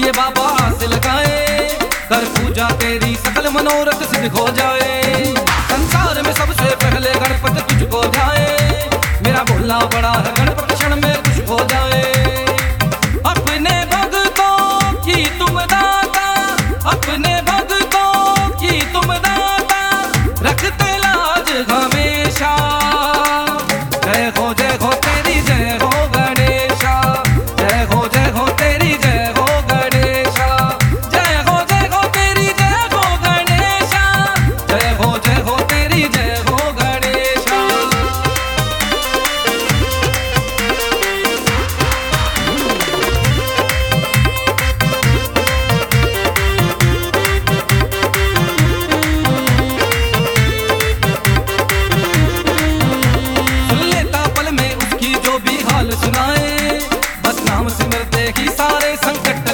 ये बाबा आस लगाए, कर पूजा तेरी सकल मनोरथ सिद्ध हो जाए। संसार में सबसे पहले गणपति तुझको ध्याए, मेरा भोला बड़ा है गणपति क्षण में खुश हो जाए। अपने भक्तों की तुम दाता, अपने भक्तों की तुम दाता, रखते लाज हमेशा। जय हो तेरी जय हो गणेशा, जय हो तेरी जय हो गणेशा, जय हो तेरी जय हो गणेशा, जय हो तेरी जय हो गणेशा। सुन लेता पल में उसकी जो भी हाल सुनाए, बस नाम सिमरते ही सारे संकट